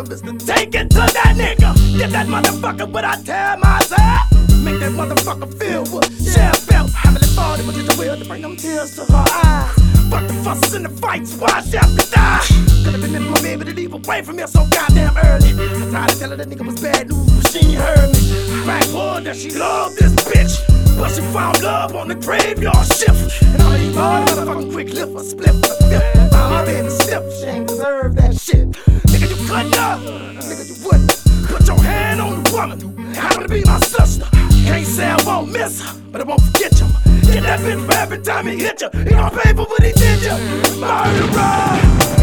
live is to take it to that nigga. Get that motherfucker what I tell myself. Make that motherfucker feel what Chef felt. Heavily falling, but it's a will to bring them tears to her eyes. Fuck the fusses and the fights, why Chef could die. Could've been in my baby to leave away from here so goddamn early. I tried to tell her that nigga was bad news, but she ain't heard me. Backward that she loved this bitch, but she found love on the graveyard shift. And I'ma eat all the motherfucking quick lift or split for the fifth. Found my baby stiff, she ain't deserve that shit. Nigga, you couldn't have, nigga, you wouldn't. Put your hand on the woman who happened to be my sister. Can't say I won't miss her, but I won't forget you. Get that bitch for every time he hit you. He gon' pay for what he did you. Murderer,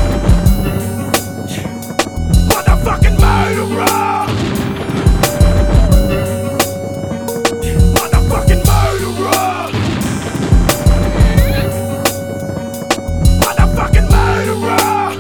motherfucking murderer. Motherfucking murderer. Motherfucking murderer.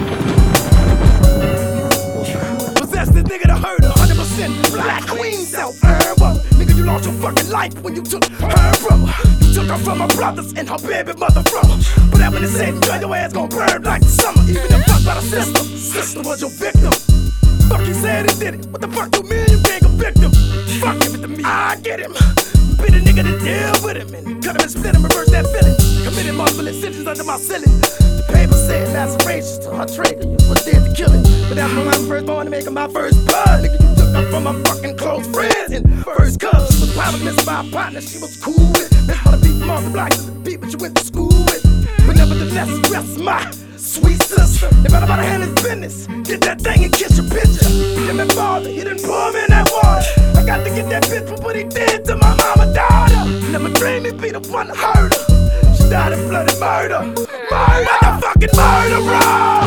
Possess this nigga to hurt her. 100% black queen self-herb. Nigga, you lost your fucking life when you took her from her. You took her from her brothers and her baby mother from her. But that when it's said and done, your ass gon' burn like the summer. Even if fucked by the sister, sister was your victim. Fuck you said he did it. What the fuck you mean you being a victim? Fuck, give it to me, I get him. Be the nigga to deal with him and cut him and split him, reverse that feeling. Committed multiple incisions under my ceiling. The paper said lacerations to her trachea was dead to kill it. But that's when I was first born to make her my first blood. Nigga, you took her from my fucking close friends and first cubs. She was probably missed by a partner she was cool with. Missed by the beat from off the block to the beat, but you went to school with. But nevertheless, rest my sweet sister. If anybody hand his business, get that thing and kiss your picture. Him and father, he done pour me in that water. I got to get that bitch for what he did to my mama daughter. Never dreamed he'd be the one to hurt her. She died in bloody murder. Motherfucking murderer.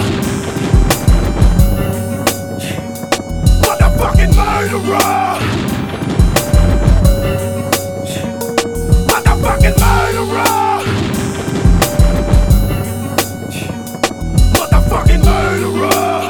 Motherfucking murderer. Motherfucking murderer. Motherfucking murderer.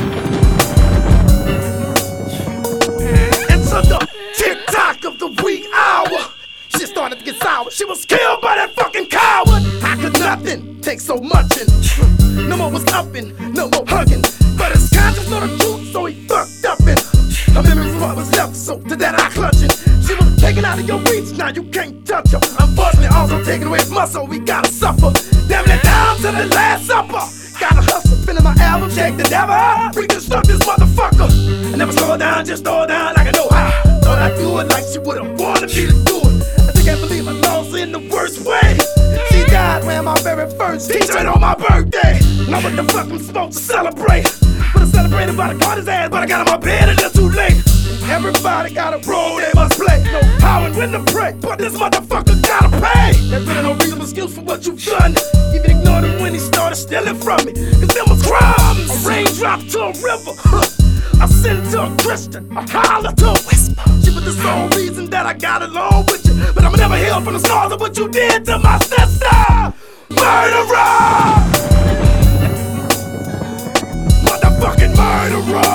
It's the tick-tock of the wee hour. Shit started to get sour. She was killed by that fucking coward. How could nothing take so much in? No more was upping, no more hugging. But his conscience know the truth, so he fucked up in her memories what was left, so to that I clutching. She was taken out of your reach, now you can't touch her. Unfortunately, also taken away from us, so we gotta suffer. Damn it down to the last supper. Gotta hustle, finish my album, shake the devil. Reconstruct this motherfucker. I never slow down, just throw down like I know how. Thought I'd do it like she would've wanted me to do it. I can't believe I lost in the worst way. She died when my very first teacher on my birthday. Now what the fuck I'm supposed to celebrate? But I celebrated by the caught his ass, but I got on my bed and it's too late. Everybody got a role they must play. No how and when to pray, but this motherfucker gotta pay. There's really no reasonable excuse for what you've done. Even ignored him when he started stealing from me. Cause them was crimes. A raindrop to a river. I sent to a Christian, a holler to a whisper. She was the sole reason that I got along with you. But I'ma never heal from the scars of what you did to my sister. Murderer! Motherfucking murderer!